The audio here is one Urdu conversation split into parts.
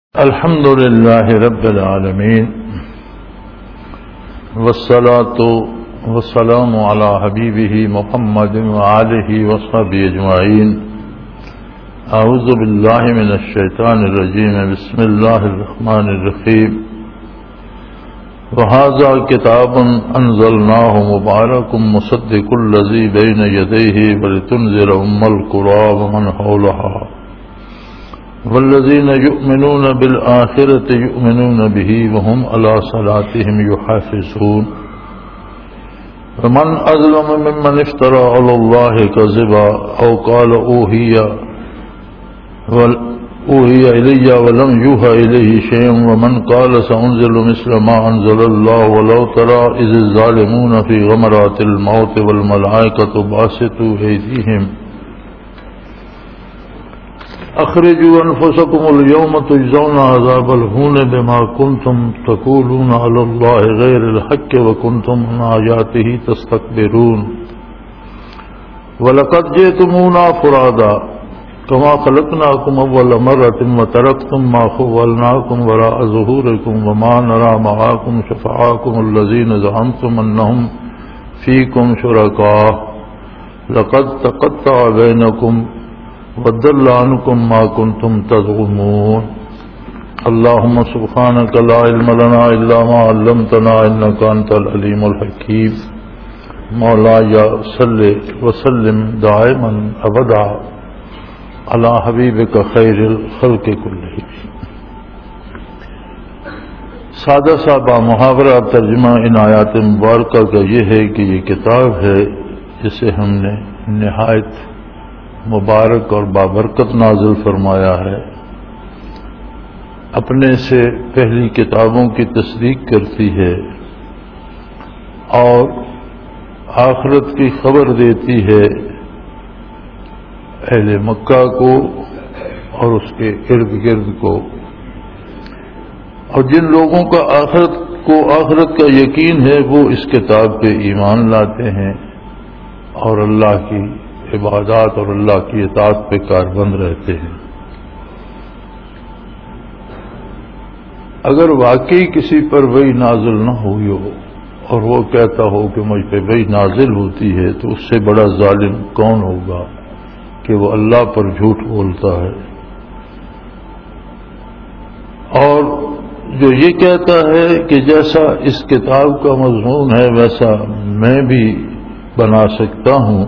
الحمد للہ رب العالمین والصلاة والسلام علی حبیبہ محمد وآلہ وصحبہ اجمعین. اعوذ باللہ من الشیطان الرجیم. بسم اللہ الرحمن الرحیم. وہذا کتاب انزلناہ مبارک مصدق الذی بین یدیہ ولتنذر ام القری ومن حولہا والذین یؤمنون بالآخرة یؤمنون به وهم علی صلاتهم یحافظون. ومن اظلم ممن افترى علی اللہ کذبا او قال اوحی الی ولم یوحى الیہ شیء ومن قال سأنزل مثل ما انزل اللہ ولو تری اذ الظالمون فی غمرات الموت والملائکۃ باسطوا ایدیہم اخرجوا انفسکم اليوم تجزون عذاب الہون بما کنتم تقولون علی اللہ غیر الحق وکنتم عن آیاتہ تستکبرون. ولقد جئتمونا فرادا کما خلقناکم اول مرۃ وترکتم ما خولناکم وراء ظہورکم وما نری معاکم شفعاءکم الذین زعمتم انہم فیکم شرکاء لقد تقطع بینکم وضل عنکم ما کنتم تزعمون. اللہم سبحانک لا علم لنا الا ما علمتنا انک انت العلیم الحکیم. مولایا صلی وسلم دائما ابدا علی حبیبک خیر الخلق کلہم. سادہ سا محاورہ ترجمہ ان آیات مبارکہ کا یہ ہے کہ یہ کتاب ہے جسے ہم نے نہایت مبارک اور بابرکت نازل فرمایا ہے. اپنے سے پہلی کتابوں کی تصدیق کرتی ہے اور آخرت کی خبر دیتی ہے اہل مکہ کو اور اس کے ارد گرد کو. اور جن لوگوں کا آخرت کا یقین ہے وہ اس کتاب پہ ایمان لاتے ہیں اور اللہ کی عبادات اور اللہ کی اطاعت پہ کاربند رہتے ہیں. اگر واقعی کسی پر وحی نازل نہ ہوئی ہو اور وہ کہتا ہو کہ مجھ پہ وحی نازل ہوتی ہے تو اس سے بڑا ظالم کون ہوگا کہ وہ اللہ پر جھوٹ بولتا ہے. اور جو یہ کہتا ہے کہ جیسا اس کتاب کا مضمون ہے ویسا میں بھی بنا سکتا ہوں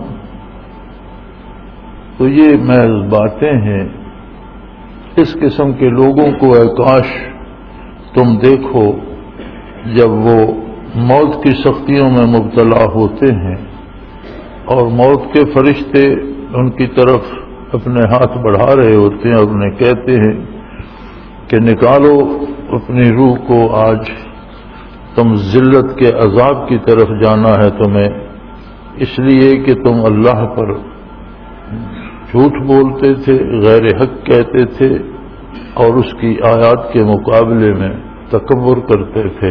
تو یہ محض باتیں ہیں. اس قسم کے لوگوں کو اے کاش تم دیکھو جب وہ موت کی سختیوں میں مبتلا ہوتے ہیں اور موت کے فرشتے ان کی طرف اپنے ہاتھ بڑھا رہے ہوتے ہیں اور انہیں کہتے ہیں کہ نکالو اپنی روح کو، آج تم ذلت کے عذاب کی طرف جانا ہے تمہیں، اس لیے کہ تم اللہ پر جھوٹ بولتے تھے، غیر حق کہتے تھے اور اس کی آیات کے مقابلے میں تکبر کرتے تھے.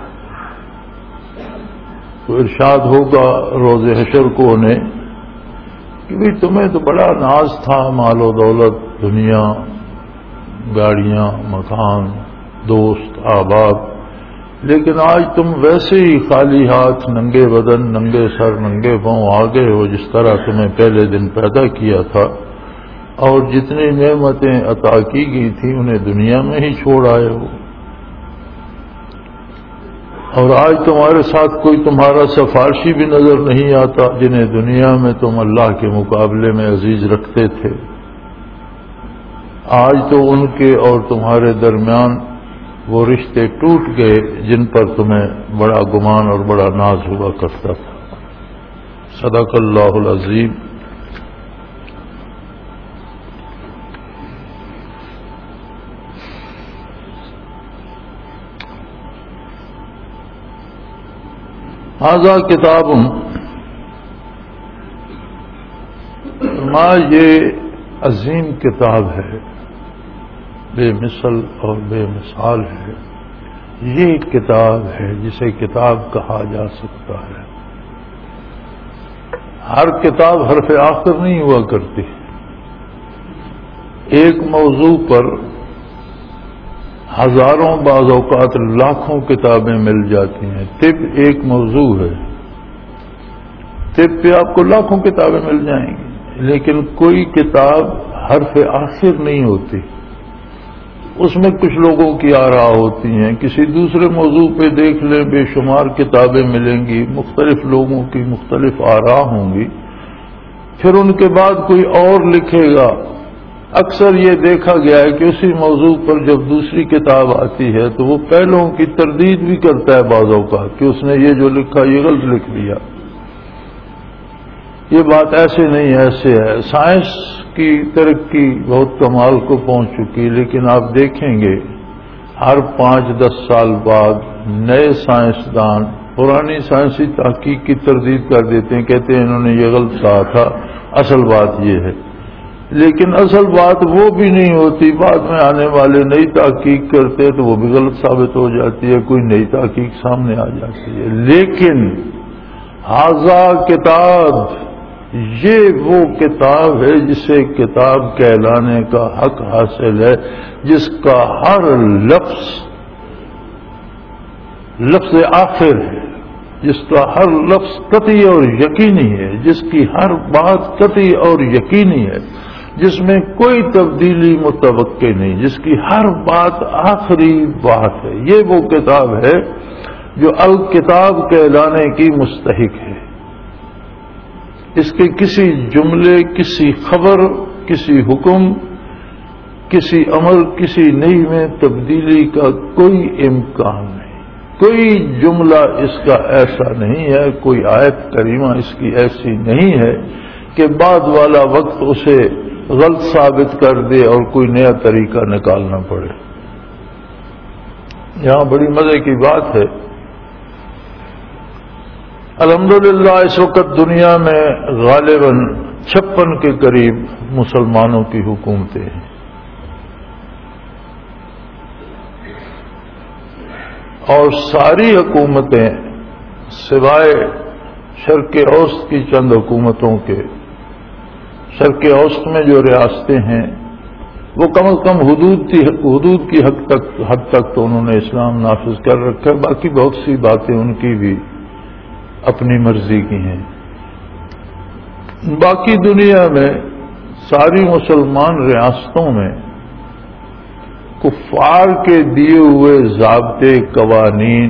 تو ارشاد ہوگا روز حشر کو انہیں کہ بھئی تمہیں تو بڑا ناز تھا، مال و دولت، دنیا، گاڑیاں، مکان، دوست، احباب، لیکن آج تم ویسے ہی خالی ہاتھ، ننگے بدن، ننگے سر، ننگے پاؤں آ گئے ہو جس طرح تمہیں پہلے دن پیدا کیا تھا اور جتنی نعمتیں عطا کی گئی تھیں انہیں دنیا میں ہی چھوڑ آئے ہو. اور آج تمہارے ساتھ کوئی تمہارا سفارشی بھی نظر نہیں آتا جنہیں دنیا میں تم اللہ کے مقابلے میں عزیز رکھتے تھے. آج تو ان کے اور تمہارے درمیان وہ رشتے ٹوٹ گئے جن پر تمہیں بڑا گمان اور بڑا ناز ہوا کرتا تھا. صدق اللہ العظیم. ھذا کتاب یہ عظیم کتاب ہے، بے مثل اور بے مثال ہے. یہ کتاب ہے جسے کتاب کہا جا سکتا ہے. ہر کتاب حرف آخر نہیں ہوا کرتی. ایک موضوع پر ہزاروں بعض اوقات لاکھوں کتابیں مل جاتی ہیں. طب ایک موضوع ہے، طب پہ آپ کو لاکھوں کتابیں مل جائیں گی، لیکن کوئی کتاب حرف آخر نہیں ہوتی. اس میں کچھ لوگوں کی آراء ہوتی ہیں. کسی دوسرے موضوع پہ دیکھ لیں، بے شمار کتابیں ملیں گی، مختلف لوگوں کی مختلف آراء ہوں گی. پھر ان کے بعد کوئی اور لکھے گا. اکثر یہ دیکھا گیا ہے کہ اسی موضوع پر جب دوسری کتاب آتی ہے تو وہ پہلوں کی تردید بھی کرتا ہے بعض اوقات کہ اس نے یہ جو لکھا یہ غلط لکھ دیا. یہ بات ایسے نہیں، ایسے ہے. سائنس کی ترقی بہت کمال کو پہنچ چکی، لیکن آپ دیکھیں گے ہر 5-10 سال بعد نئے سائنسدان پرانی سائنسی تحقیق کی تردید کر دیتے ہیں، کہتے ہیں انہوں نے یہ غلط کہا تھا، اصل بات یہ ہے. لیکن اصل بات وہ بھی نہیں ہوتی. بعد میں آنے والے نئی تحقیق کرتے تو وہ بھی غلط ثابت ہو جاتی ہے، کوئی نئی تحقیق سامنے آ جاتی ہے. لیکن ھذا کتاب، یہ وہ کتاب ہے جسے کتاب کہلانے کا حق حاصل ہے، جس کا ہر لفظ آخر ہے، جس کا ہر لفظ قطعی اور یقینی ہے، جس کی ہر بات قطعی اور یقینی ہے، جس میں کوئی تبدیلی متوقع نہیں، جس کی ہر بات آخری بات ہے. یہ وہ کتاب ہے جو الکتاب کہلانے کی مستحق ہے. اس کے کسی جملے، کسی خبر، کسی حکم، کسی امر، کسی نئی میں تبدیلی کا کوئی امکان نہیں. کوئی جملہ اس کا ایسا نہیں ہے، کوئی آیت کریمہ اس کی ایسی نہیں ہے کہ بعد والا وقت اسے غلط ثابت کر دے اور کوئی نیا طریقہ نکالنا پڑے. یہاں بڑی مزے کی بات ہے. الحمدللہ اس وقت دنیا میں غالباً 56 کے قریب مسلمانوں کی حکومتیں ہیں. اور ساری حکومتیں سوائے شرق اوسط کی چند حکومتوں کے، شرق اوسط میں جو ریاستیں ہیں وہ کم از کم حدود کی حد تک تو انہوں نے اسلام نافذ کر رکھا ہے. باقی بہت سی باتیں ان کی بھی اپنی مرضی کی ہیں. باقی دنیا میں ساری مسلمان ریاستوں میں کفار کے دیے ہوئے ضابطے، قوانین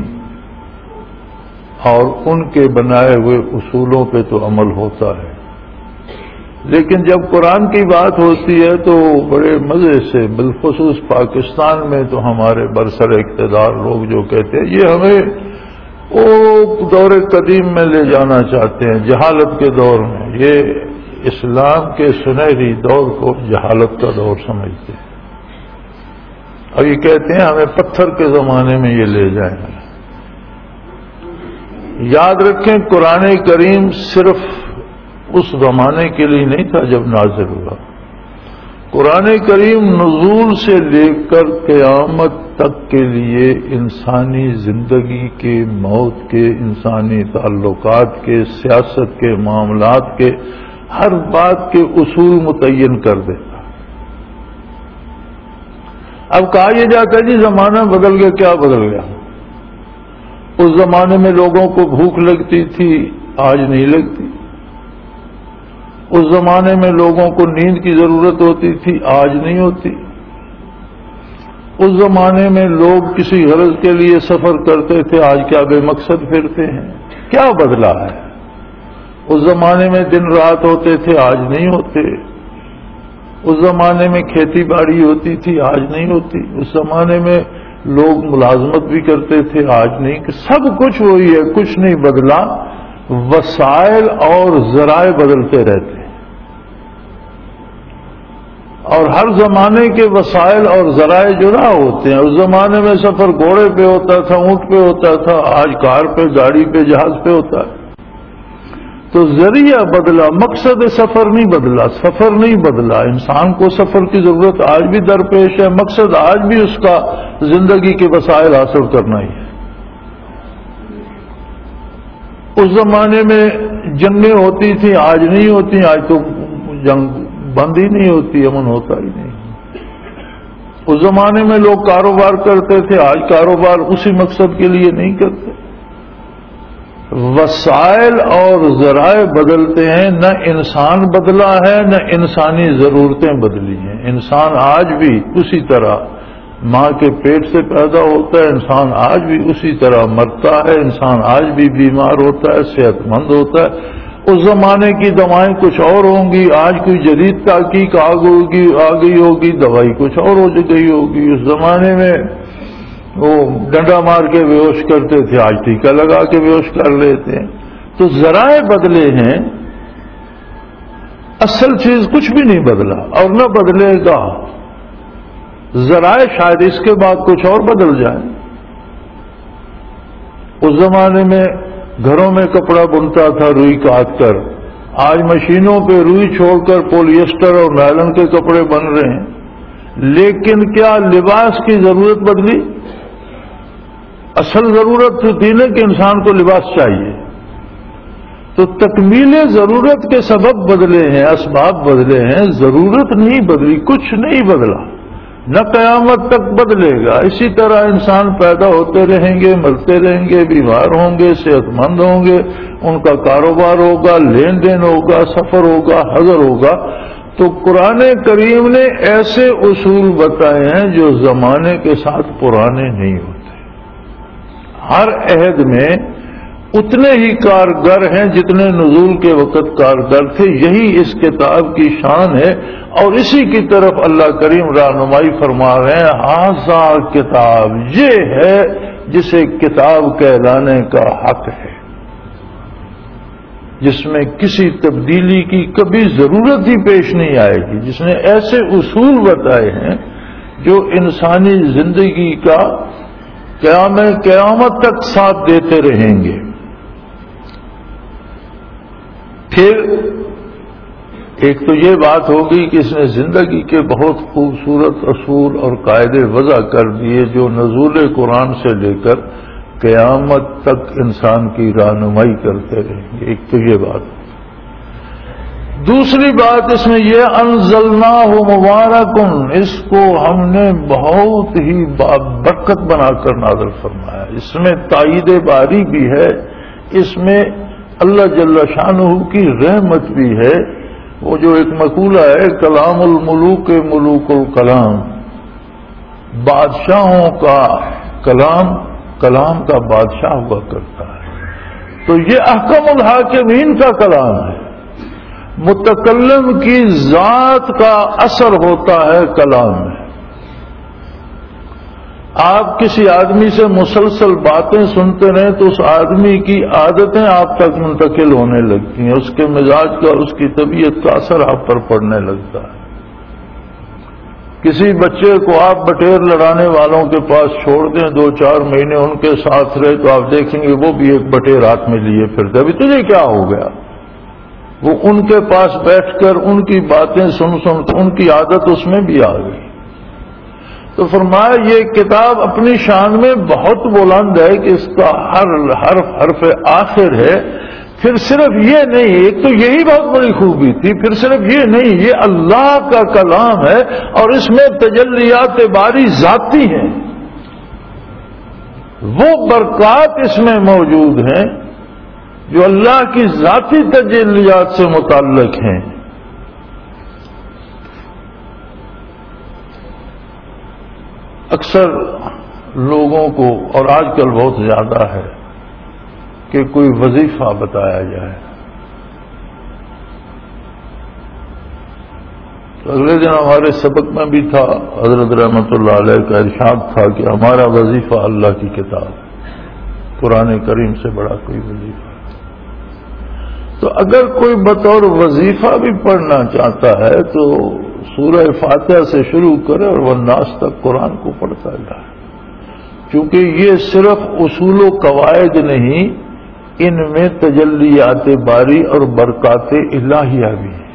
اور ان کے بنائے ہوئے اصولوں پہ تو عمل ہوتا ہے. لیکن جب قرآن کی بات ہوتی ہے تو بڑے مزے سے، بالخصوص پاکستان میں تو ہمارے برسر اقتدار لوگ جو کہتے ہیں یہ ہمیں وہ دور قدیم میں لے جانا چاہتے ہیں، جہالت کے دور میں. یہ اسلام کے سنہری دور کو جہالت کا دور سمجھتے ہیں، اور یہ کہتے ہیں ہمیں پتھر کے زمانے میں یہ لے جائیں گے. یاد رکھیں قرآن کریم صرف اس زمانے کے لیے نہیں تھا جب نازل ہوا. قرآن کریم نزول سے لے کر قیامت تک کے لیے انسانی زندگی کے، موت کے، انسانی تعلقات کے، سیاست کے، معاملات کے، ہر بات کے اصول متعین کر دیتا. اب کہا یہ جاتا ہے جی زمانہ بدل گیا. کیا بدل گیا؟ اس زمانے میں لوگوں کو بھوک لگتی تھی، آج نہیں لگتی. اس زمانے میں لوگوں کو نیند کی ضرورت ہوتی تھی، آج نہیں ہوتی. اس زمانے میں لوگ کسی غرض کے لیے سفر کرتے تھے، آج کیا بے مقصد پھرتے ہیں. کیا بدلا ہے؟ اس زمانے میں دن رات ہوتے تھے، آج نہیں ہوتے. اس زمانے میں کھیتی باڑی ہوتی تھی، آج نہیں ہوتی. اس زمانے میں لوگ ملازمت بھی کرتے تھے، آج نہیں. سب کچھ وہی ہے، کچھ نہیں بدلا. وسائل اور ذرائع بدلتے رہتے ہیں، اور ہر زمانے کے وسائل اور ذرائع جدا ہوتے ہیں. اس زمانے میں سفر گھوڑے پہ ہوتا تھا، اونٹ پہ ہوتا تھا، آج کار پہ، گاڑی پہ، جہاز پہ ہوتا ہے. تو ذریعہ بدلا، مقصد سفر نہیں بدلا. سفر نہیں بدلا. انسان کو سفر کی ضرورت آج بھی درپیش ہے. مقصد آج بھی اس کا زندگی کے وسائل حاصل کرنا ہی ہے. اس زمانے میں جنگیں ہوتی تھیں، آج نہیں ہوتی. آج تو جنگ بند ہی نہیں ہوتی، امن ہوتا ہی نہیں. اس زمانے میں لوگ کاروبار کرتے تھے، آج کاروبار اسی مقصد کے لیے نہیں کرتے۔ وسائل اور ذرائع بدلتے ہیں، نہ انسان بدلا ہے نہ انسانی ضرورتیں بدلی ہیں۔ انسان آج بھی اسی طرح ماں کے پیٹ سے پیدا ہوتا ہے، انسان آج بھی اسی طرح مرتا ہے، انسان آج بھی بیمار ہوتا ہے، صحت مند ہوتا ہے۔ اس زمانے کی دوائیں کچھ اور ہوں گی، آج کوئی جدید تحقیق آ گئی ہوگی، دوائی کچھ اور ہو گئی ہوگی۔ اس زمانے میں وہ ڈنڈا مار کے بے ہوش کرتے تھے، آج ٹیکہ لگا کے بے ہوش کر لیتے ہیں۔ تو ذرائع بدلے ہیں، اصل چیز کچھ بھی نہیں بدلا اور نہ بدلے گا۔ ذرائع شاید اس کے بعد کچھ اور بدل جائیں۔ اس زمانے میں گھروں میں کپڑا بنتا تھا روئی کاٹ کر، آج مشینوں پہ روئی چھوڑ کر پولیسٹر اور نائلن کے کپڑے بن رہے ہیں۔ لیکن کیا لباس کی ضرورت بدلی؟ اصل ضرورت تو تھی نا کہ انسان کو لباس چاہیے، تو تکمیل ضرورت کے سبب بدلے ہیں، اسباب بدلے ہیں، ضرورت نہیں بدلی، کچھ نہیں بدلا، نہ قیامت تک بدلے گا۔ اسی طرح انسان پیدا ہوتے رہیں گے، مرتے رہیں گے، بیمار ہوں گے، صحت مند ہوں گے، ان کا کاروبار ہوگا، لین دین ہوگا، سفر ہوگا، حضر ہوگا۔ تو قرآن کریم نے ایسے اصول بتائے ہیں جو زمانے کے ساتھ پرانے نہیں ہوتے۔ ہر عہد میں اتنے ہی کارگر ہیں جتنے نزول کے وقت کارگر تھے، یہی اس کتاب کی شان ہے، اور اسی کی طرف اللہ کریم رہنمائی فرما رہے ہیں۔ ہاذا کتاب، یہ ہے جسے کتاب کہلانے کا حق ہے، جس میں کسی تبدیلی کی کبھی ضرورت ہی پیش نہیں آئے گی، جس نے ایسے اصول بتائے ہیں جو انسانی زندگی کا قیامت تک ساتھ دیتے رہیں گے۔ پھر ایک تو یہ بات ہوگی کہ اس نے زندگی کے بہت خوبصورت اصول اور قاعدے وضع کر دیے جو نزول قرآن سے لے کر قیامت تک انسان کی رہنمائی کرتے رہیں گے۔ ایک تو یہ بات۔ دوسری بات اس میں یہ انزلناہ مبارکن، اس کو ہم نے بہت ہی برکت بنا کر نازل فرمایا۔ اس میں تائید باری بھی ہے، اس میں اللہ جل شانہ کی رحمت بھی ہے۔ وہ جو ایک مقولہ ہے، کلام الملوک ملوک الکلام، بادشاہوں کا کلام کلام کا بادشاہ ہوا کرتا ہے، تو یہ احکم الحاکمین کا کلام ہے۔ متکلم کی ذات کا اثر ہوتا ہے کلام میں۔ آپ کسی آدمی سے مسلسل باتیں سنتے رہیں تو اس آدمی کی عادتیں آپ تک منتقل ہونے لگتی ہیں، اس کے مزاج کا اور اس کی طبیعت کا اثر آپ پر پڑنے لگتا ہے۔ کسی بچے کو آپ بٹیر لڑانے والوں کے پاس چھوڑ دیں، 2-4 مہینے ان کے ساتھ رہے تو آپ دیکھیں گے وہ بھی ایک بٹیر ہاتھ میں لیے پھرتے، ابھی تجھے کیا ہو گیا؟ وہ ان کے پاس بیٹھ کر ان کی باتیں سن تو ان کی عادت اس میں بھی آ گئی۔ تو فرمایا یہ کتاب اپنی شان میں بہت بلند ہے کہ اس کا ہر حرف آخر ہے۔ پھر صرف یہ نہیں، ایک تو یہی بہت بڑی خوبی تھی، پھر صرف یہ نہیں، یہ اللہ کا کلام ہے اور اس میں تجلیات باری ذاتی ہیں، وہ برکات اس میں موجود ہیں جو اللہ کی ذاتی تجلیات سے متعلق ہیں۔ اکثر لوگوں کو، اور آج کل بہت زیادہ ہے، کہ کوئی وظیفہ بتایا جائے تو اگلے دن ہمارے سبق میں بھی تھا، حضرت رحمت اللہ علیہ کا ارشاد تھا کہ ہمارا وظیفہ اللہ کی کتاب، قرآن کریم سے بڑا کوئی وظیفہ۔ تو اگر کوئی بطور وظیفہ بھی پڑھنا چاہتا ہے تو سورہ فاتحہ سے شروع کرے اور والناس تک قرآن کو پڑھتا جائے، کیونکہ یہ صرف اصول و قواعد نہیں، ان میں تجلیات باری اور برکات الہیہ بھی ہیں۔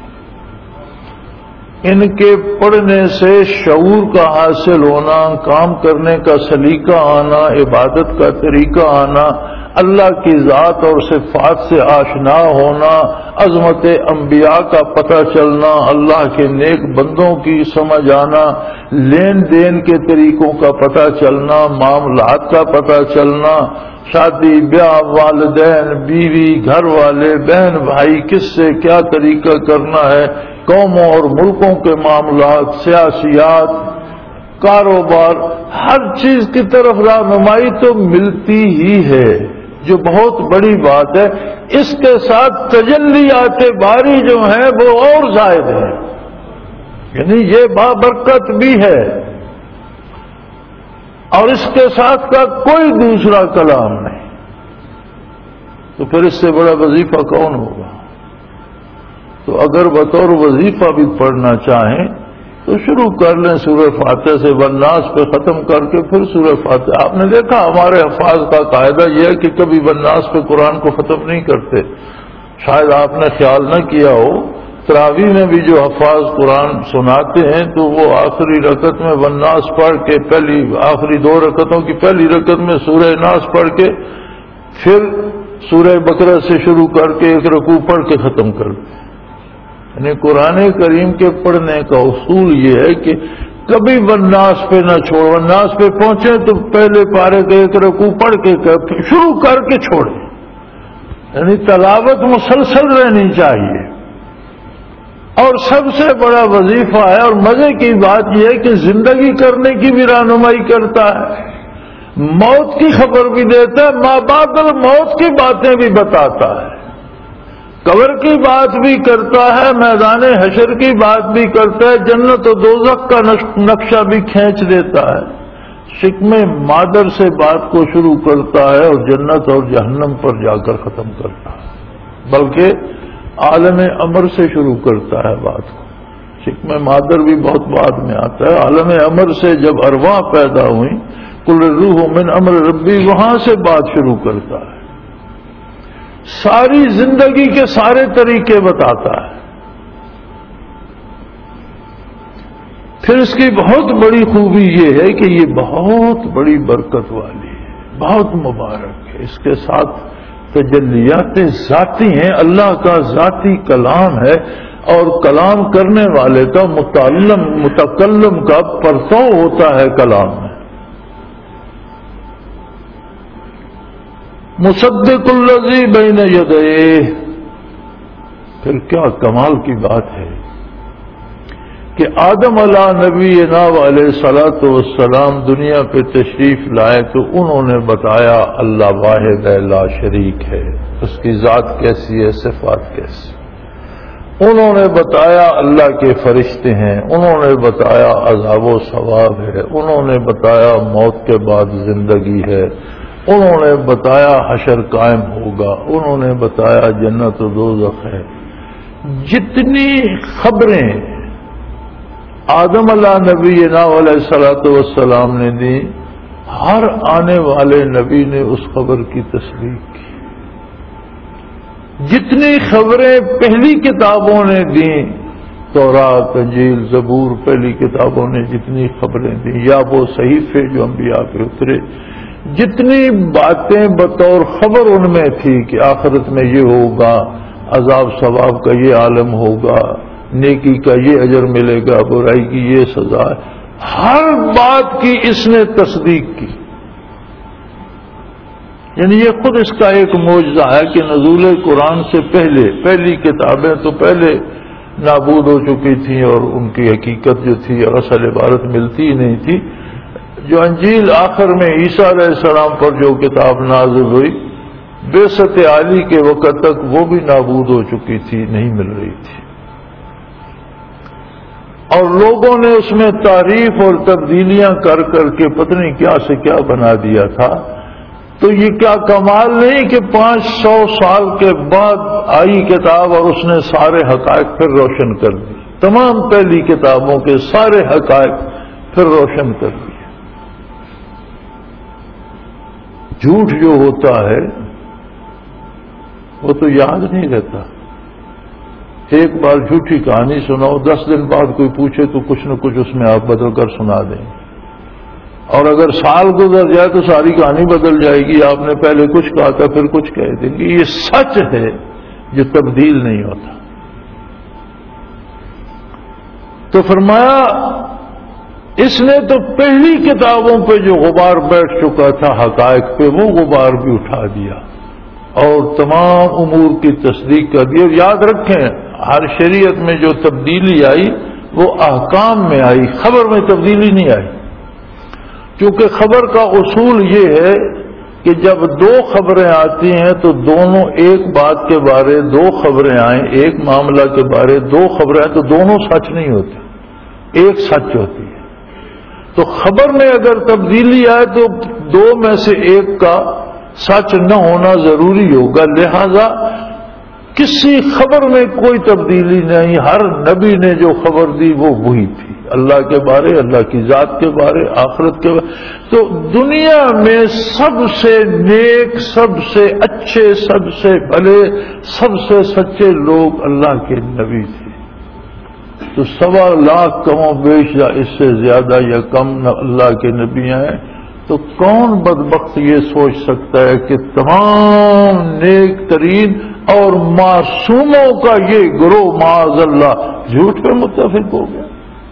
ان کے پڑھنے سے شعور کا حاصل ہونا، کام کرنے کا سلیقہ آنا، عبادت کا طریقہ آنا، اللہ کی ذات اور صفات سے آشنا ہونا، عظمت انبیاء کا پتہ چلنا، اللہ کے نیک بندوں کی سمجھ آنا، لین دین کے طریقوں کا پتہ چلنا، معاملات کا پتہ چلنا، شادی بیاہ، والدین، بیوی، گھر والے، بہن بھائی، کس سے کیا طریقہ کرنا ہے، قوموں اور ملکوں کے معاملات، سیاسیات، کاروبار، ہر چیز کی طرف رہنمائی تو ملتی ہی ہے، جو بہت بڑی بات ہے۔ اس کے ساتھ تجلیات باری جو ہیں وہ اور زائد ہیں، یعنی یہ بابرکت بھی ہے، اور اس کے ساتھ کا کوئی دوسرا کلام نہیں، تو پھر اس سے بڑا وظیفہ کون ہوگا؟ تو اگر بطور وظیفہ بھی پڑھنا چاہیں تو شروع کر لیں سورہ فاتحہ سے، والناس پہ ختم کر کے پھر سورہ فاتحہ۔ آپ نے دیکھا ہمارے حفاظ کا قاعدہ یہ ہے کہ کبھی والناس پہ قرآن کو ختم نہیں کرتے، شاید آپ نے خیال نہ کیا ہو، تراویح میں بھی جو حفاظ قرآن سناتے ہیں تو وہ آخری رکعت میں والناس پڑھ کے، آخری 2 رکعتوں کی پہلی رکعت میں سورہ ناس پڑھ کے پھر سورہ بقرہ سے شروع کر کے ایک رکوع پڑھ کے ختم کر دیں۔ یعنی قرآن کریم کے پڑھنے کا اصول یہ ہے کہ کبھی والناس پہ نہ چھوڑ، والناس پہ پہنچے تو پہلے پارے کا ایک رکوع پڑھ کے شروع کر کے چھوڑیں، یعنی تلاوت مسلسل رہنی چاہیے۔ اور سب سے بڑا وظیفہ ہے، اور مزے کی بات یہ ہے کہ زندگی کرنے کی بھی رہنمائی کرتا ہے، موت کی خبر بھی دیتا ہے، ما بعد الموت کی باتیں بھی بتاتا ہے، قبر کی بات بھی کرتا ہے، میدان حشر کی بات بھی کرتا ہے، جنت و دوزخ کا نقشہ بھی کھینچ دیتا ہے، شکم مادر سے بات کو شروع کرتا ہے اور جنت اور جہنم پر جا کر ختم کرتا ہے، بلکہ عالم امر سے شروع کرتا ہے بات کو۔ شکم مادر بھی بہت بعد میں آتا ہے، عالم امر سے جب ارواح پیدا ہوئی، قل الروح من امر ربی، وہاں سے بات شروع کرتا ہے، ساری زندگی کے سارے طریقے بتاتا ہے۔ پھر اس کی بہت بڑی خوبی یہ ہے کہ یہ بہت بڑی برکت والی ہے، بہت مبارک ہے، اس کے ساتھ تجلیات ذاتی ہیں، اللہ کا ذاتی کلام ہے، اور کلام کرنے والے کا متکلم کا پرتو ہوتا ہے کلام میں۔ مصدق الذی بین یدیہ، پھر کیا کمال کی بات ہے کہ آدم علیہ نبینا علیہ الصلوۃ والسلام دنیا پہ تشریف لائے تو انہوں نے بتایا اللہ واحد ہے، لا شریک ہے، اس کی ذات کیسی ہے، صفات کیسی، انہوں نے بتایا اللہ کے فرشتے ہیں، انہوں نے بتایا عذاب و ثواب ہے، انہوں نے بتایا موت کے بعد زندگی ہے، انہوں نے بتایا حشر قائم ہوگا، انہوں نے بتایا جنت و دوزخ ہے۔ جتنی خبریں آدم علیہ نبینا علیہ الصلوۃ والسلام نے دی، ہر آنے والے نبی نے اس خبر کی تصدیق کی۔ جتنی خبریں پہلی کتابوں نے دیں، تورات، انجیل، زبور، پہلی کتابوں نے جتنی خبریں دیں، یا وہ صحیفے جو انبیاء پہ اترے، جتنی باتیں بطور خبر ان میں تھی کہ آخرت میں یہ ہوگا، عذاب ثواب کا یہ عالم ہوگا، نیکی کا یہ اجر ملے گا، برائی کی یہ سزا ہے، ہر بات کی اس نے تصدیق کی۔ یعنی یہ خود اس کا ایک معجزہ ہے کہ نزول قرآن سے پہلی کتابیں تو پہلے نابود ہو چکی تھیں، اور ان کی حقیقت جو تھی اصل عبارت ملتی ہی نہیں تھی۔ جو انجیل آخر میں عیسیٰ علیہ السلام پر جو کتاب نازل ہوئی، بعثت عالی کے وقت تک وہ بھی نابود ہو چکی تھی، نہیں مل رہی تھی، اور لوگوں نے اس میں تعریف اور تبدیلیاں کر کر کے پتہ نہیں کیا سے کیا بنا دیا تھا۔ تو یہ کیا کمال نہیں کہ 500 سال کے بعد آئی کتاب اور اس نے سارے حقائق پھر روشن کر دی، تمام پہلی کتابوں کے سارے حقائق پھر روشن کر دیے۔ جھوٹ جو ہوتا ہے وہ تو یاد نہیں رہتا، ایک بار جھوٹی کہانی سناؤ، 10 دن بعد کوئی پوچھے تو کچھ نہ کچھ اس میں آپ بدل کر سنا دیں، اور اگر سال گزر جائے تو ساری کہانی بدل جائے گی. آپ نے پہلے کچھ کہا تھا پھر کچھ کہہ دیں گے. یہ سچ ہے جو تبدیل نہیں ہوتا. تو فرمایا اس نے تو پہلی کتابوں پہ جو غبار بیٹھ چکا تھا حقائق پہ وہ غبار بھی اٹھا دیا اور تمام امور کی تصدیق کر دی. اور یاد رکھیں ہر شریعت میں جو تبدیلی آئی وہ احکام میں آئی, خبر میں تبدیلی نہیں آئی. کیونکہ خبر کا اصول یہ ہے کہ جب دو خبریں آتی ہیں تو دونوں ایک بات کے بارے دو خبریں آئیں, ایک معاملہ کے بارے دو خبریں آئیں تو دونوں سچ نہیں ہوتے, ایک سچ ہوتی ہے. تو خبر میں اگر تبدیلی آئے تو دو میں سے ایک کا سچ نہ ہونا ضروری ہوگا. لہذا کسی خبر میں کوئی تبدیلی نہیں, ہر نبی نے جو خبر دی وہ وہی تھی, اللہ کے بارے, اللہ کی ذات کے بارے, آخرت کے بارے. تو دنیا میں سب سے نیک, سب سے اچھے, سب سے بھلے, سب سے سچے لوگ اللہ کے نبی تھے. تو 1.25 لاکھ کم و بیش یا اس سے زیادہ یا کم اللہ کے نبی ہیں. تو کون بدبخت یہ سوچ سکتا ہے کہ تمام نیک ترین اور معصوموں کا یہ گروہ معاذ اللہ جھوٹ پہ متفق ہو گیا؟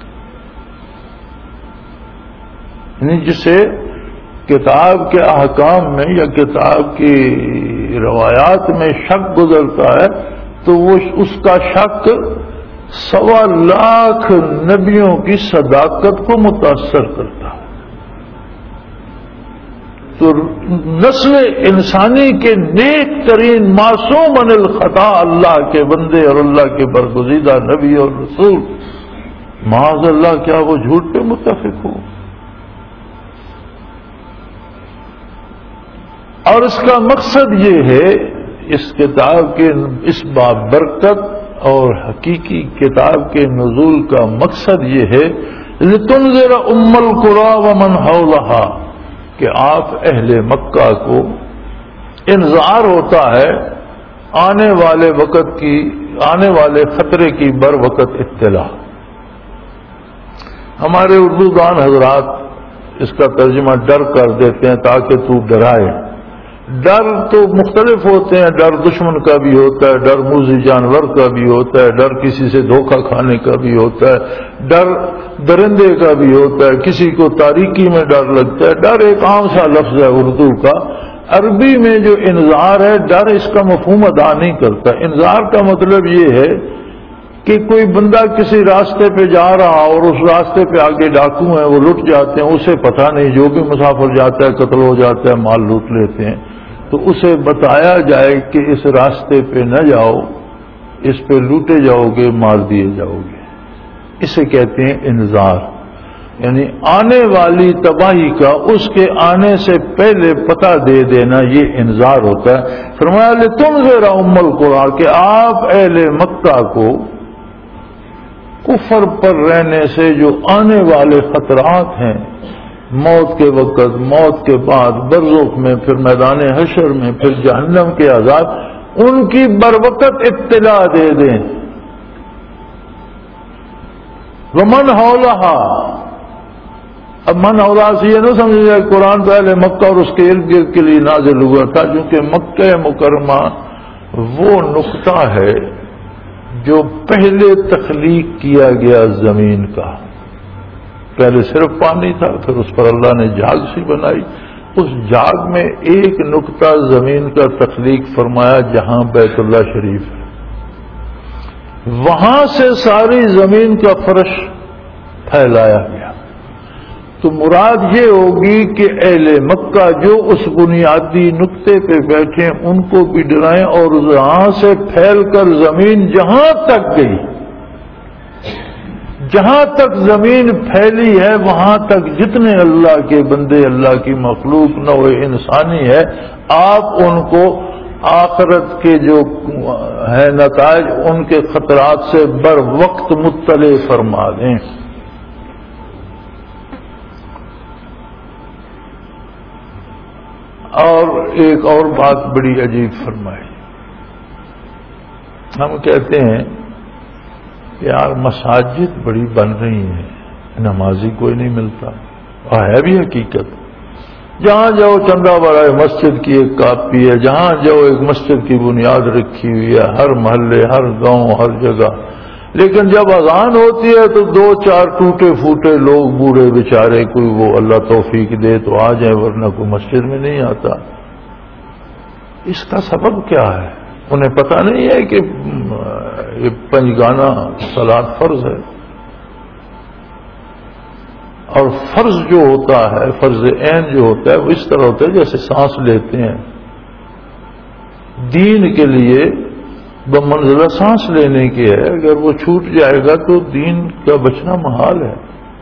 یعنی جسے کتاب کے احکام میں یا کتاب کی روایات میں شک گزرتا ہے تو وہ اس کا شک 1.25 لاکھ نبیوں کی صداقت کو متاثر کرتا ہے. تو نسل انسانی کے نیک ترین معصوم عن الخطا اللہ کے بندے اور اللہ کے برگزیدہ نبی اور رسول معاذ اللہ کیا وہ جھوٹ پہ متفق ہو؟ اور اس کا مقصد یہ ہے, اس کتاب کے اس بابرکت اور حقیقی کتاب کے نزول کا مقصد یہ ہے لتنذر ام القری ومن حولھا, کہ آپ اہل مکہ کو انذار ہوتا ہے آنے والے وقت کی, آنے والے خطرے کی بر وقت اطلاع. ہمارے اردو دان حضرات اس کا ترجمہ ڈر کر دیتے ہیں تاکہ تو ڈرائے. ڈر تو مختلف ہوتے ہیں, ڈر دشمن کا بھی ہوتا ہے, ڈر موذی جانور کا بھی ہوتا ہے, ڈر کسی سے دھوکہ کھانے کا بھی ہوتا ہے, ڈر درندے کا بھی ہوتا ہے, کسی کو تاریکی میں ڈر لگتا ہے. ڈر ایک عام سا لفظ ہے اردو کا. عربی میں جو انذار ہے ڈر اس کا مفہوم ادا نہیں کرتا. انذار کا مطلب یہ ہے کہ کوئی بندہ کسی راستے پہ جا رہا اور اس راستے پہ آگے ڈاکو ہیں, وہ لٹ جاتے ہیں, اسے پتہ نہیں, جو بھی مسافر جاتا ہے قتل ہو جاتا ہے, مال لوٹ لیتے ہیں. تو اسے بتایا جائے کہ اس راستے پہ نہ جاؤ, اس پہ لوٹے جاؤ گے, مار دیے جاؤ گے. اسے کہتے ہیں انذار. یعنی آنے والی تباہی کا اس کے آنے سے پہلے پتہ دے دینا, یہ انذار ہوتا ہے. فرمایا لتنذر ام القری, کہ آپ اہل مکہ کو کفر پر رہنے سے جو آنے والے خطرات ہیں, موت کے وقت, موت کے بعد, برزخ میں, پھر میدان حشر میں, پھر جہنم کے عذاب, ان کی بروقت اطلاع دے دیں. ومن حولھا, اب من حولھا سے یہ نہ سمجھ جائے قرآن پہلے مکہ اور اس کے ارد گرد کے لیے نازل ہوا تھا, کیونکہ مکہ مکرمہ وہ نقطہ ہے جو پہلے تخلیق کیا گیا زمین کا. پہلے صرف پانی تھا, پھر اس پر اللہ نے جھاگ سی بنائی. اس جھاگ میں ایک نقطہ زمین کا تخلیق فرمایا جہاں بیت اللہ شریف ہے. وہاں سے ساری زمین کا فرش پھیلایا گیا. تو مراد یہ ہوگی کہ اہل مکہ جو اس بنیادی نقطے پہ بیٹھے ان کو بھی ڈرائیں, اور وہاں سے پھیل کر زمین جہاں تک گئی, جہاں تک زمین پھیلی ہے وہاں تک جتنے اللہ کے بندے, اللہ کی مخلوق نوع انسانی ہے, آپ ان کو آخرت کے جو ہے نتائج ان کے خطرات سے بر وقت مطلع فرما دیں. اور ایک اور بات بڑی عجیب فرمائی. ہم کہتے ہیں کہ یار مساجد بڑی بن رہی ہیں, نمازی کوئی نہیں ملتا, ہے بھی حقیقت. جہاں جاؤ چندہ برائے مسجد کی ایک کاپی ہے، جہاں جاؤ ایک مسجد کی بنیاد رکھی ہوئی ہے، ہر محلے، ہر گاؤں، ہر جگہ. لیکن جب اذان ہوتی ہے تو 2-4 ٹوٹے پھوٹے لوگ بوڑھے بیچارے، کوئی وہ اللہ توفیق دے تو آ جائیں، ورنہ کوئی مسجد میں نہیں آتا. اس کا سبب کیا ہے؟ انہیں پتہ نہیں ہے کہ یہ پنجگانہ صلاۃ فرض ہے. اور فرض جو ہوتا ہے، فرض عین جو ہوتا ہے، وہ اس طرح ہوتا ہے جیسے سانس لیتے ہیں. دین کے لیے بمنزلہ سانس لینے کی ہے، اگر وہ چھوٹ جائے گا تو دین کا بچنا محال ہے.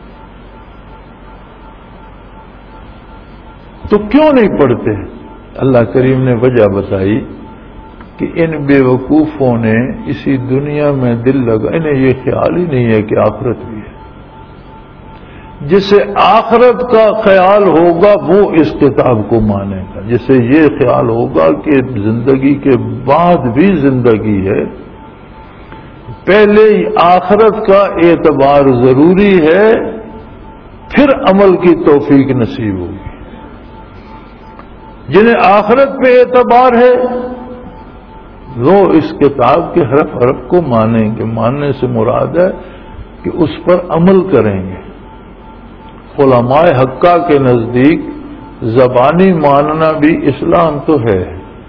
تو کیوں نہیں پڑھتے؟ اللہ کریم نے وجہ بتائی کہ ان بے وقوفوں نے اسی دنیا میں دل لگا، انہیں یہ خیال ہی نہیں ہے کہ آخرت بھی ہے. جسے آخرت کا خیال ہوگا وہ اس کتاب کو مانے گا. جسے یہ خیال ہوگا کہ زندگی کے بعد بھی زندگی ہے، پہلے آخرت کا اعتبار ضروری ہے، پھر عمل کی توفیق نصیب ہوگی. جنہیں آخرت پہ اعتبار ہے وہ اس کتاب کے حرف حرف کو مانیں گے. ماننے سے مراد ہے کہ اس پر عمل کریں گے. علماء حقہ کے نزدیک زبانی ماننا بھی اسلام تو ہے،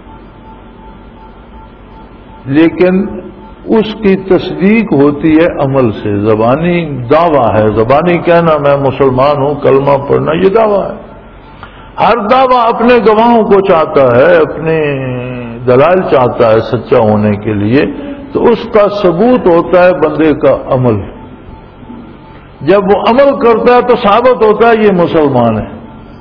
لیکن اس کی تصدیق ہوتی ہے عمل سے. زبانی دعویٰ ہے، زبانی کہنا میں مسلمان ہوں، کلمہ پڑھنا، یہ دعویٰ ہے. ہر دعویٰ اپنے گواہوں کو چاہتا ہے، اپنے دلائل چاہتا ہے سچا ہونے کے لیے، تو اس کا ثبوت ہوتا ہے بندے کا عمل. جب وہ عمل کرتا ہے تو ثابت ہوتا ہے یہ مسلمان ہے.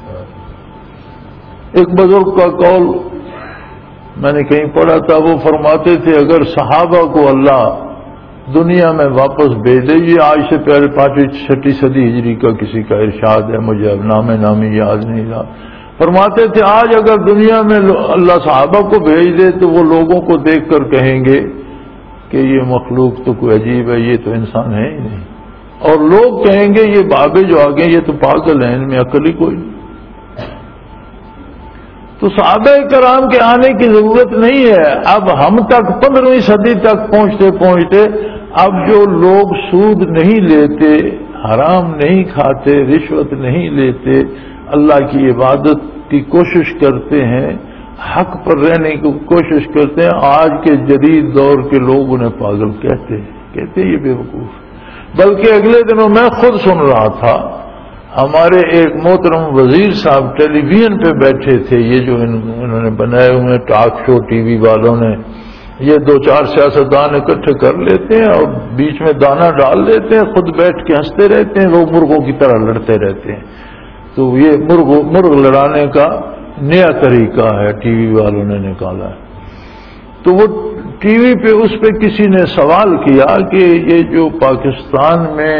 ایک بزرگ کا قول میں نے کہیں پڑھا تھا، وہ فرماتے تھے اگر صحابہ کو اللہ دنیا میں واپس بھیجے، یہ آج سے پہلے 5ویں-6ویں صدی ہجری کا کسی کا ارشاد ہے، مجھے اب نامی یاد نہیں رہا. فرماتے تھے آج اگر دنیا میں اللہ صحابہ کو بھیج دے تو وہ لوگوں کو دیکھ کر کہیں گے کہ یہ مخلوق تو کوئی عجیب ہے، یہ تو انسان ہے ہی نہیں. اور لوگ کہیں گے یہ بابے جو آگے یہ تو پاگل ہیں، ان میں عقل ہی کوئی نہیں. تو صحابہ کرام کے آنے کی ضرورت نہیں ہے. اب ہم تک 15ویں صدی تک پہنچتے پہنچتے اب جو لوگ سود نہیں لیتے، حرام نہیں کھاتے، رشوت نہیں لیتے، اللہ کی عبادت کی کوشش کرتے ہیں، حق پر رہنے کی کوشش کرتے ہیں، آج کے جدید دور کے لوگ انہیں پاگل کہتے ہیں یہ بے وقوف. بلکہ اگلے دنوں میں خود سن رہا تھا، ہمارے ایک محترم وزیر صاحب ٹیلی ویژن پہ بیٹھے تھے، یہ جو انہوں نے بنائے ہوئے ٹاک شو ٹی وی والوں نے، یہ 2-4 سیاستدان اکٹھے کر لیتے ہیں اور بیچ میں دانہ ڈال دیتے ہیں، خود بیٹھ کے ہنستے رہتے ہیں، وہ مرغوں کی طرح لڑتے رہتے ہیں. تو یہ مرغ لڑانے کا نیا طریقہ ہے، ٹی وی والوں نے نکالا ہے. تو وہ ٹی وی پہ اس پہ کسی نے سوال کیا کہ یہ جو پاکستان میں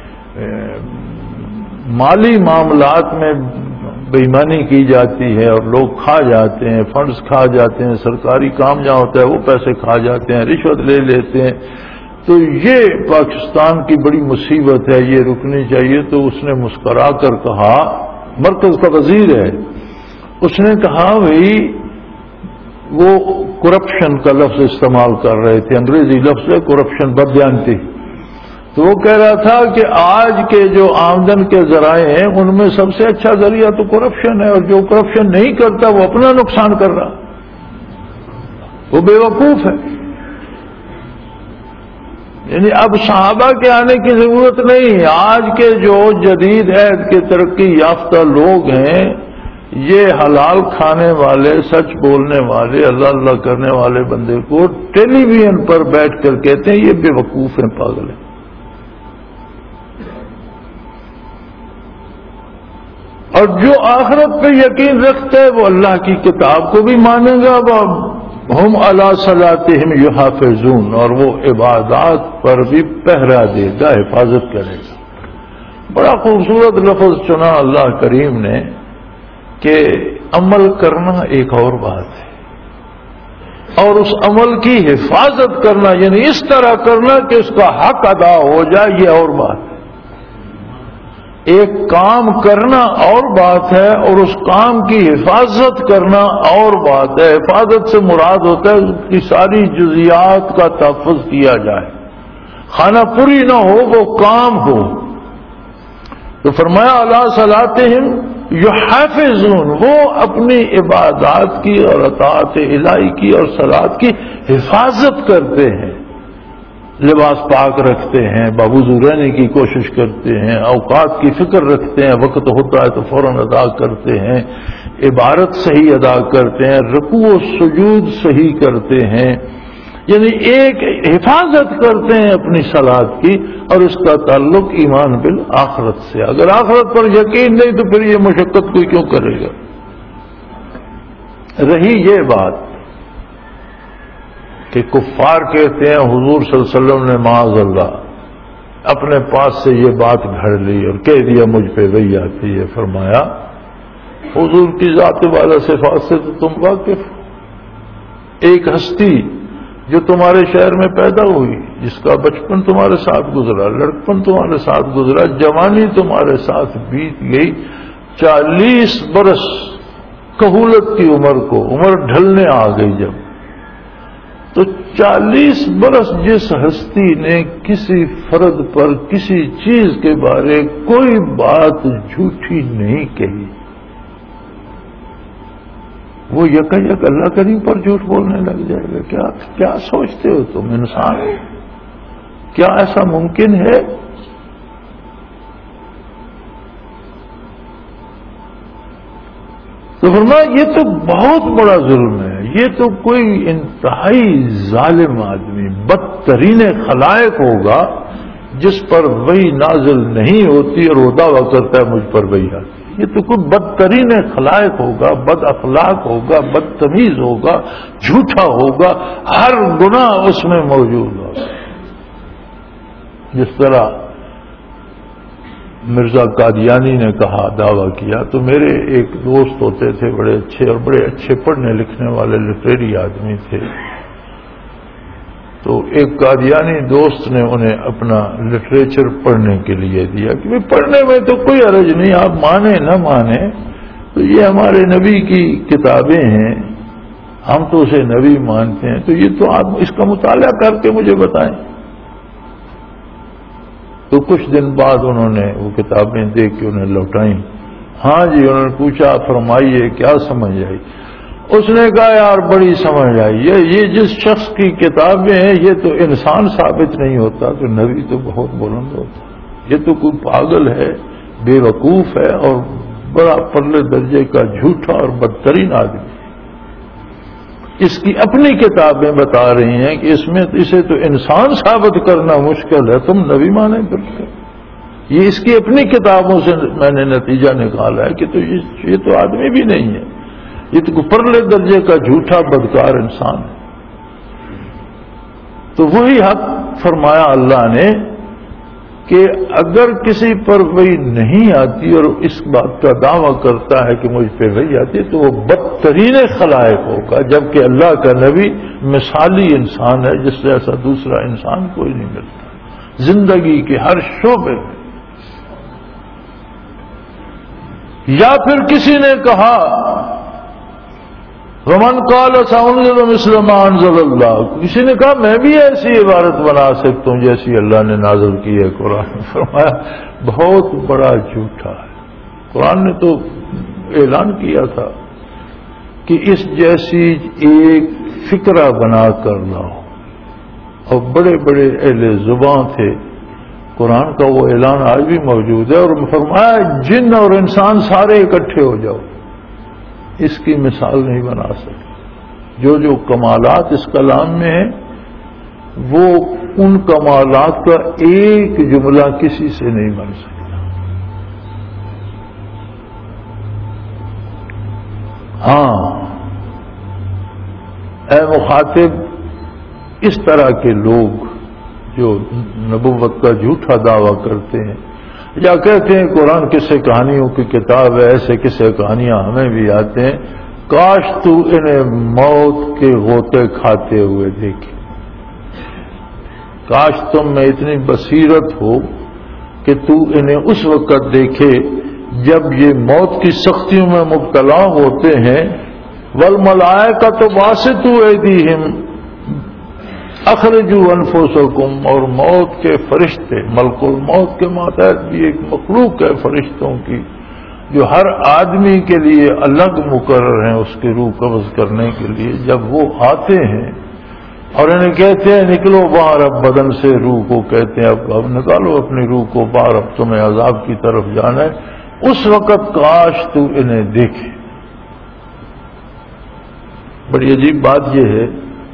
مالی معاملات میں بے ایمانی کی جاتی ہے اور لوگ کھا جاتے ہیں، فنڈز کھا جاتے ہیں، سرکاری کام جہاں ہوتا ہے وہ پیسے کھا جاتے ہیں، رشوت لے لیتے ہیں، تو یہ پاکستان کی بڑی مصیبت ہے، یہ رکنی چاہیے. تو اس نے مسکرا کر کہا، مرکز کا وزیر ہے، اس نے کہا بھائی وہ کرپشن کا لفظ استعمال کر رہے تھے، انگریزی لفظ ہے کرپشن، بددیانتی. تو وہ کہہ رہا تھا کہ آج کے جو آمدن کے ذرائع ہیں ان میں سب سے اچھا ذریعہ تو کرپشن ہے، اور جو کرپشن نہیں کرتا وہ اپنا نقصان کر رہا، وہ بے وقوف ہے. یعنی اب صحابہ کے آنے کی ضرورت نہیں. آج کے جو جدید عہد کے ترقی یافتہ لوگ ہیں، یہ حلال کھانے والے، سچ بولنے والے، اللہ اللہ کرنے والے بندے کو ٹیلی ویژن پر بیٹھ کر کہتے ہیں یہ بے وقوف ہیں، پاگل ہیں. اور جو آخرت پہ یقین رکھتا ہے وہ اللہ کی کتاب کو بھی مانے گا، ہم علی صلاتہم یحافظون، اور وہ عبادات پر بھی پہرا دے گا، حفاظت کرے گا. بڑا خوبصورت لفظ چنا اللہ کریم نے کہ عمل کرنا ایک اور بات ہے، اور اس عمل کی حفاظت کرنا یعنی اس طرح کرنا کہ اس کا حق ادا ہو جائے، یہ اور بات ہے. ایک کام کرنا اور بات ہے اور اس کام کی حفاظت کرنا اور بات ہے. حفاظت سے مراد ہوتا ہے اس کی ساری جزیات کا تحفظ کیا جائے, خانہ پوری نہ ہو, وہ کام ہو. تو فرمایا علی صلاتہم یحافظون, وہ اپنی عبادات کی اور اطاعت الہی کی اور صلات کی حفاظت کرتے ہیں, لباس پاک رکھتے ہیں, باوضو رہنے کی کوشش کرتے ہیں, اوقات کی فکر رکھتے ہیں, وقت ہوتا ہے تو فوراً ادا کرتے ہیں, عبادت صحیح ادا کرتے ہیں, رکوع و سجود صحیح کرتے ہیں, یعنی ایک حفاظت کرتے ہیں اپنی صلات کی, اور اس کا تعلق ایمان بالآخرت سے. اگر آخرت پر یقین نہیں تو پھر یہ مشقت کوئی کیوں کرے گا. رہی یہ بات کہ کفار کہتے ہیں حضور صلی اللہ علیہ وسلم نے معاذ اللہ اپنے پاس سے یہ بات گھڑ لی اور کہہ دیا مجھ پہ وہی آتی ہے. فرمایا حضور کی ذات والا صفات سے تو تم واقف. ایک ہستی جو تمہارے شہر میں پیدا ہوئی, جس کا بچپن تمہارے ساتھ گزرا, لڑکپن تمہارے ساتھ گزرا, جوانی تمہارے ساتھ بیت گئی, 40 برس کہولت کی عمر کو, عمر ڈھلنے آ گئی جب, تو 40 برس جس ہستی نے کسی فرد پر کسی چیز کے بارے کوئی بات جھوٹی نہیں کہی, وہ یک اللہ کریم پر جھوٹ بولنے لگ جائے گا. کیا سوچتے ہو تم انسان؟ کیا ایسا ممکن ہے؟ تو فرمایا یہ تو بہت بڑا ظلم ہے, یہ تو کوئی انتہائی ظالم آدمی, بدترین خلائق ہوگا جس پر وہی نازل نہیں ہوتی اور وہ دعویٰ کرتا ہے مجھ پر وہی آتی. یہ تو کوئی بدترین خلائق ہوگا, بد اخلاق ہوگا, بدتمیز ہوگا, جھوٹا ہوگا, ہر گناہ اس میں موجود ہوگا. جس طرح مرزا قادیانی نے کہا, دعویٰ کیا, تو میرے ایک دوست ہوتے تھے بڑے اچھے اور بڑے اچھے پڑھنے لکھنے والے لٹریری آدمی تھے. تو ایک قادیانی دوست نے انہیں اپنا لٹریچر پڑھنے کے لیے دیا کہ پڑھنے میں تو کوئی حرج نہیں, آپ مانیں نہ مانیں تو یہ ہمارے نبی کی کتابیں ہیں, ہم تو اسے نبی مانتے ہیں, تو یہ تو آپ اس کا مطالعہ کر کے مجھے بتائیں. تو کچھ دن بعد انہوں نے وہ کتابیں دیکھ کے انہیں لوٹائیں. ہاں جی, انہوں نے پوچھا فرمائیے کیا سمجھ آئی؟ اس نے کہا یار بڑی سمجھ آئی, یہ جس شخص کی کتابیں ہیں یہ تو انسان ثابت نہیں ہوتا تو نبی تو بہت بلند ہوتا. یہ تو کوئی پاگل ہے, بے وقوف ہے اور بڑا پرلے درجے کا جھوٹا اور بدترین آدمی. اس کی اپنی کتابیں بتا رہی ہیں کہ اس میں اسے تو انسان ثابت کرنا مشکل ہے, تم نبی مانے پھرتے. یہ اس کی اپنی کتابوں سے میں نے نتیجہ نکالا ہے کہ تو یہ تو آدمی بھی نہیں ہے, یہ تو پرلے درجے کا جھوٹا بدکار انسان ہے. تو وہی حق فرمایا اللہ نے کہ اگر کسی پر وہی نہیں آتی اور اس بات کا دعویٰ کرتا ہے کہ مجھ پہ وہی آتی ہے تو وہ بدترین خلائق ہوگا, جبکہ اللہ کا نبی مثالی انسان ہے جس سے ایسا دوسرا انسان کوئی نہیں ملتا زندگی کے ہر شعبے میں. یا پھر کسی نے کہا ومن قال سأنزل مثل ما انزل اللہ, کسی نے کہا میں بھی ایسی عبارت بنا سکتا ہوں جیسی اللہ نے نازل کی ہے قرآن. فرمایا بہت بڑا جھوٹا ہے. قرآن نے تو اعلان کیا تھا کہ اس جیسی ایک فکرہ بنا کر لاؤ, اور بڑے بڑے اہل زبان تھے. قرآن کا وہ اعلان آج بھی موجود ہے, اور فرمایا جن اور انسان سارے اکٹھے ہو جاؤ, اس کی مثال نہیں بنا سکتے. جو کمالات اس کلام میں ہیں وہ ان کمالات کا ایک جملہ کسی سے نہیں بن سکتا. ہاں اے مخاطب, اس طرح کے لوگ جو نبوت کا جھوٹا دعویٰ کرتے ہیں یا کہتے ہیں قرآن قصے کہانیوں کی کتاب ہے, ایسے قصے کہانیاں ہمیں بھی آتے ہیں, کاش تو انہیں موت کے غوطے کھاتے ہوئے دیکھے. کاش تم میں اتنی بصیرت ہو کہ تو انہیں اس وقت دیکھے جب یہ موت کی سختیوں میں مبتلا ہوتے ہیں. والملائکۃ باسطوا ایدیہم اخرجوا انفسکم، اور موت کے فرشتے، ملک الموت کے ماتحت بھی ایک مخلوق ہے فرشتوں کی جو ہر آدمی کے لیے الگ مقرر ہیں اس کی روح قبض کرنے کے لیے. جب وہ آتے ہیں اور انہیں کہتے ہیں نکلو باہر، اب بدن سے روح کو کہتے ہیں اب نکالو اپنی روح کو باہر، اب تمہیں عذاب کی طرف جانا ہے. اس وقت کاش تو انہیں دیکھے. بڑی عجیب بات یہ ہے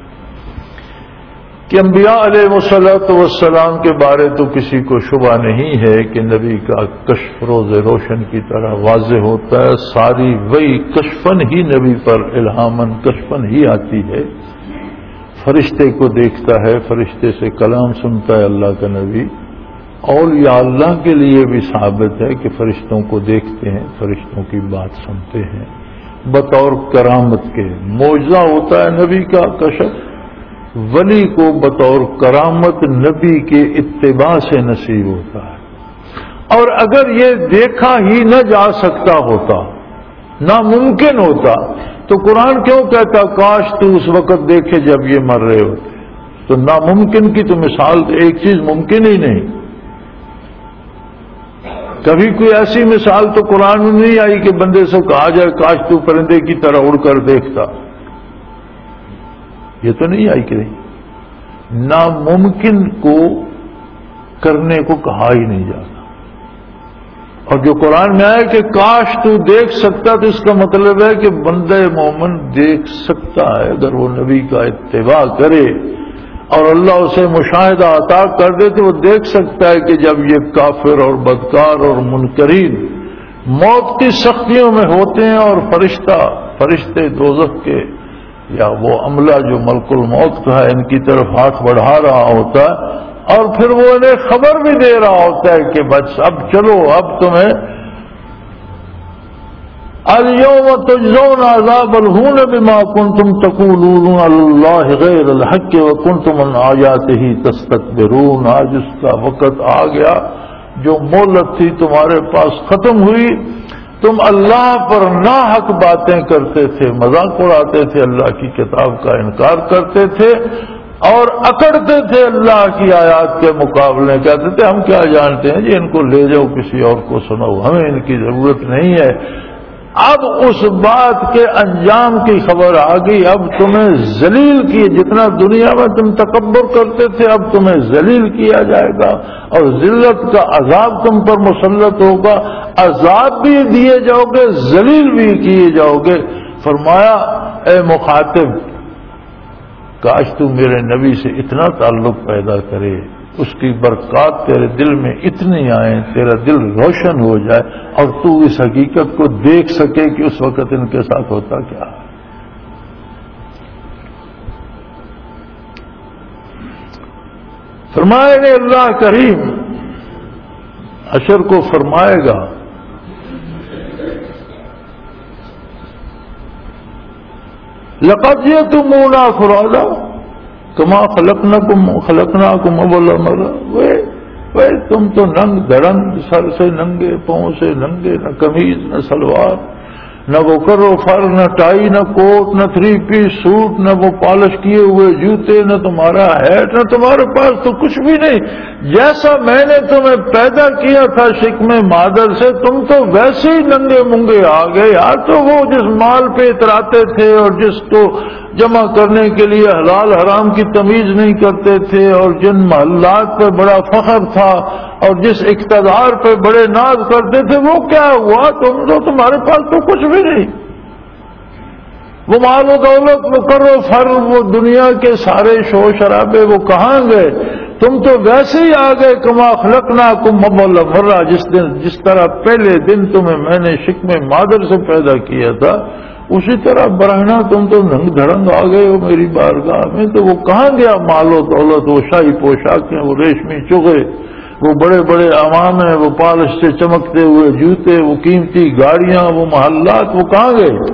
کہ انبیاء علیہ الصلوۃ والسلام کے بارے تو کسی کو شبہ نہیں ہے کہ نبی کا کشف روز روشن کی طرح واضح ہوتا ہے. ساری وہی کشفن ہی نبی پر الہامن کشفن ہی آتی ہے. فرشتے کو دیکھتا ہے، فرشتے سے کلام سنتا ہے اللہ کا نبی. اولیاء اللہ کے لیے بھی ثابت ہے کہ فرشتوں کو دیکھتے ہیں، فرشتوں کی بات سنتے ہیں بطور کرامت کے. معجزہ ہوتا ہے نبی کا کشف، ولی کو بطور کرامت نبی کے اتباع سے نصیب ہوتا ہے. اور اگر یہ دیکھا ہی نہ جا سکتا ہوتا، ناممکن ہوتا، تو قرآن کیوں کہتا کاش تو اس وقت دیکھے جب یہ مر رہے ہوتے؟ تو ناممکن کی تو مثال ایک چیز ممکن ہی نہیں. کبھی کوئی ایسی مثال تو قرآن میں نہیں آئی کہ بندے سے کہا جائے کاش تو پرندے کی طرح اڑ کر دیکھتا. یہ تو نہیں آئی کہ نہیں. ناممکن کو کرنے کو کہا ہی نہیں جاتا. اور جو قرآن میں آئے کہ کاش تو دیکھ سکتا، تو اس کا مطلب ہے کہ بندہ مومن دیکھ سکتا ہے اگر وہ نبی کا اتباع کرے اور اللہ اسے مشاہدہ عطا کر دے تو وہ دیکھ سکتا ہے کہ جب یہ کافر اور بدکار اور منکرین موت کی سختیوں میں ہوتے ہیں اور فرشتے دوزخ کے یا وہ عملہ جو ملک الموت کا ہے ان کی طرف ہاتھ بڑھا رہا ہوتا ہے، اور پھر وہ انہیں خبر بھی دے رہا ہوتا ہے کہ بس اب چلو، اب تمہیں اليوم تجزون عذاب الہون بما کنتم تقولون علی اللہ غیر الحق وکنتم عن آیاتہ تستکبرون. آج اس کا وقت آ گیا، جو مہلت تھی تمہارے پاس ختم ہوئی. تم اللہ پر ناحق باتیں کرتے تھے، مذاق اڑاتے تھے، اللہ کی کتاب کا انکار کرتے تھے اور اکڑتے تھے اللہ کی آیات کے مقابلے. کہتے تھے ہم کیا جانتے ہیں جی، ان کو لے جاؤ کسی اور کو سناؤ، ہمیں ان کی ضرورت نہیں ہے. اب اس بات کے انجام کی خبر آ گئی. اب تمہیں ذلیل کیے، جتنا دنیا میں تم تکبر کرتے تھے اب تمہیں ذلیل کیا جائے گا اور ذلت کا عذاب تم پر مسلط ہوگا. عذاب بھی دیے جاؤ گے، ذلیل بھی کیے جاؤ گے. فرمایا اے مخاطب، کاش تو میرے نبی سے اتنا تعلق پیدا کرے، اس کی برکات تیرے دل میں اتنی آئیں، تیرا دل روشن ہو جائے اور تو اس حقیقت کو دیکھ سکے کہ اس وقت ان کے ساتھ ہوتا کیا ہے. فرمائے نے اللہ کریم حشر کو فرمائے گا لقد جئتمونا فرادا کما خلقناکم اول مرہ. وہ تم تو ننگ دھڑنگ، سر سے ننگے، پاؤں سے ننگے، نہ قمیض نہ سلوار، نہ وہ کرو فر، نہ ٹائی، نہ کوٹ، نہ 3 پیس سوٹ، نہ وہ پالش کیے ہوئے جوتے، نہ تمہارا ہیٹ، نہ تمہارے پاس تو کچھ بھی نہیں. جیسا میں نے تمہیں پیدا کیا تھا شکم مادر سے، تم تو ویسے ہی ننگے منگے آ گئے. یار تو وہ جس مال پہ اتراتے تھے اور جس کو جمع کرنے کے لیے حلال حرام کی تمیز نہیں کرتے تھے اور جن محلات پہ بڑا فخر تھا اور جس اقتدار پہ بڑے ناز کرتے تھے، وہ کیا ہوا؟ تمہارے پاس تو کچھ بھی نہیں. وہ مال و دولت، وہ کرو فر، وہ دنیا کے سارے شور شرابے، وہ کہاں گئے؟ تم تو ویسے ہی آ گئے کما خلقناکم اول مرہ، جس طرح پہلے دن تمہیں میں نے شکم مادر سے پیدا کیا تھا اسی طرح برہنا تم تو ننگ دھڑنگ آ گئے ہو میری بارگاہ میں. تو وہ کہاں گیا مال و دولت، وہ شاہی پوشاکیں، وہ ریشمی چغے، وہ بڑے بڑے عوامیں، وہ پالش سے چمکتے ہوئے جوتے، وہ قیمتی گاڑیاں، وہ محلات، وہ کہاں گئے؟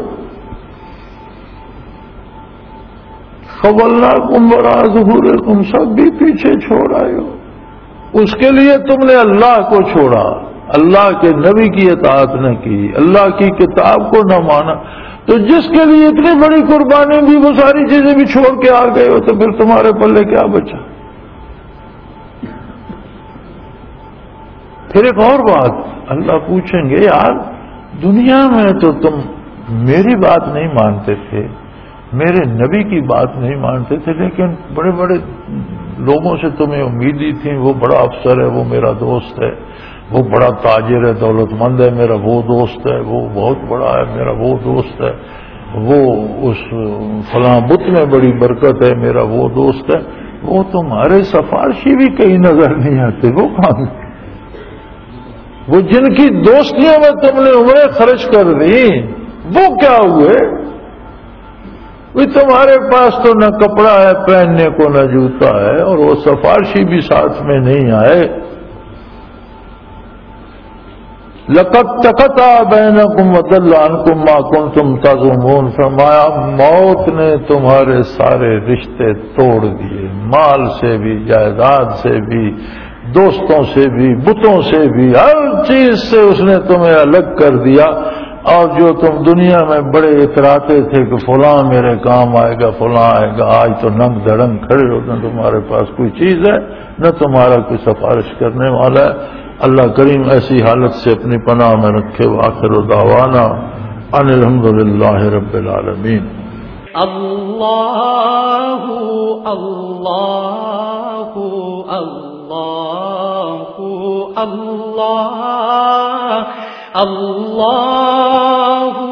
خولناکم وراء ظہورکم، سب بھی پیچھے چھوڑ آئے ہو. اس کے لیے تم نے اللہ کو چھوڑا، اللہ کے نبی کی اطاعت نہ کی، اللہ کی کتاب کو نہ مانا، تو جس کے لیے اتنی بڑی قربانی دی وہ ساری چیزیں بھی چھوڑ کے آ گئے ہو، تو پھر تمہارے پلے کیا بچا؟ پھر ایک اور بات اللہ پوچھیں گے، یار دنیا میں تو تم میری بات نہیں مانتے تھے، میرے نبی کی بات نہیں مانتے تھے، لیکن بڑے بڑے لوگوں سے تمہیں امیدیں تھیں، وہ بڑا افسر ہے، وہ میرا دوست ہے، وہ بڑا تاجر ہے، دولت مند ہے، میرا وہ دوست ہے، وہ بہت بڑا ہے، میرا وہ دوست ہے، وہ اس فلاں بت میں بڑی برکت ہے، میرا وہ دوست ہے، وہ تمہارے سفارشی بھی کہیں نظر نہیں آتے، وہ کہاں گئے؟ وہ جن کی دوستیوں میں تم نے عمریں خرچ کر دی وہ کیا ہوئے؟ وہ تمہارے پاس تو نہ کپڑا ہے پہننے کو نہ جوتا ہے، اور وہ سفارشی بھی ساتھ میں نہیں آئے۔ لقد تقطع بینکم وضل عنکم ما کنتم تزعمون، فرمایا موت نے تمہارے سارے رشتے توڑ دیے، مال سے بھی، جائیداد سے بھی، دوستوں سے بھی، بتوں سے بھی، ہر چیز سے اس نے تمہیں الگ کر دیا۔ اور جو تم دنیا میں بڑے اتراتے تھے کہ فلاں میرے کام آئے گا، فلاں آئے گا، آج تو ننگ دھڑنگ کھڑے ہو، نہ تمہارے پاس کوئی چیز ہے، نہ تمہارا کوئی سفارش کرنے والا ہے۔ اللہ کریم ایسی حالت سے اپنی پناہ میں رکھے۔ وآخر دعوانا ان الحمدللہ رب العالمین۔ اللہ اللہ اللہ اللہ اللہ